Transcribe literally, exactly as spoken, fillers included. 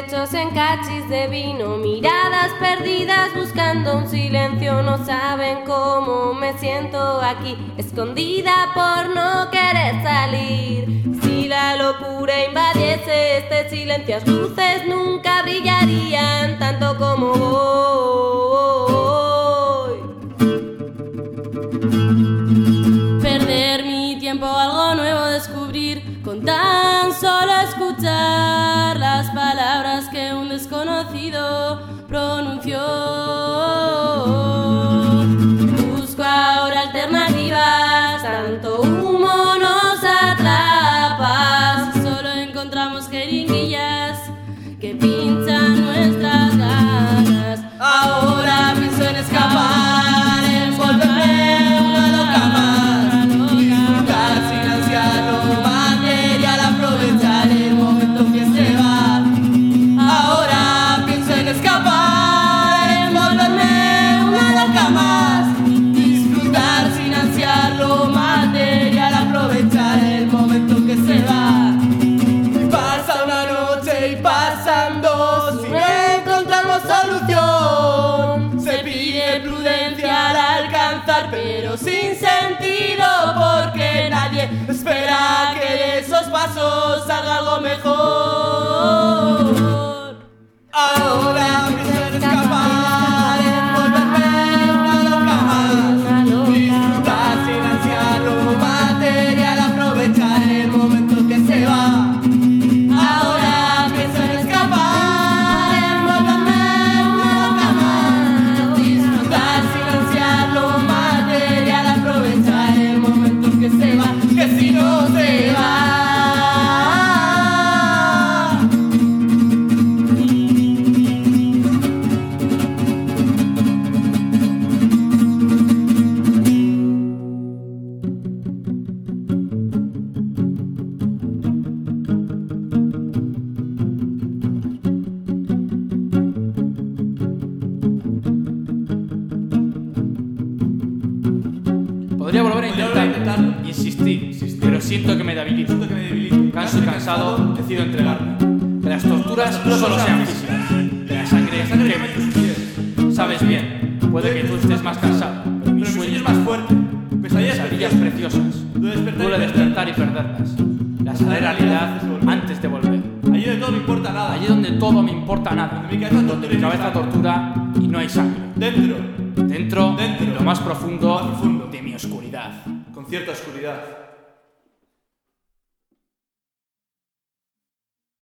hechos en cachis de vino, miradas perdidas buscando un silencio. No saben cómo me siento aquí, escondida por no querer salir. Si la locura invadiese este silencio, las luces nunca brillarían tanto como hoy. Perder mi tiempo, algo nuevo descubrir, con tan solo escuchar las palabras que un desconocido pronunció. Busco ahora alternativas, tanto humo nos atrapa. Si solo encontramos jeringuillas que pinchan nuestras ganas. Ahora pienso en escapar, en volverme una loca más, disfrutar sin ansiar lo material, aprovechar el momento que se va. Ahora pienso en escapar, en volverme una loca más, disfrutar sin ansiar lo material, aprovechar el momento que se va. Pasa una noche y pasan dos y no encontramos solución. Se pide prudencia al alcanzar, pero sin sentido, porque nadie espera que de esos pasos salga algo mejor. Ahora pienso en escapar, en volverme una loca más, disfrutar sin ansiar lo material, aprovechar el momento que se va. Ahora pienso en escapar, en volverme una loca más, disfrutar sin ansiar lo material, aprovechar el momento que se va, que si no se va. Podría volver a intentarlo, insistir, insistir, pero siento que me debilito. Siento que me debilito. Canso y cansado, decido entregarme. Que las torturas no solo sean físicas, que la sangre queme tus pies. Sabes bien, puede que tú estés más cansado, pero mi sueño es más fuerte. Pesadillas preciosas, duele despertar y perderlas. Las haré realidad antes de volver. Allí donde todo me importa nada. Allí donde todo me importa nada. Donde mi cabeza Donde mi cabeza tortura y no hay sangre. Dentro. Dentro, Dentro. en lo más profundo, Más profundo. de mi oscuridad. Con cierta oscuridad.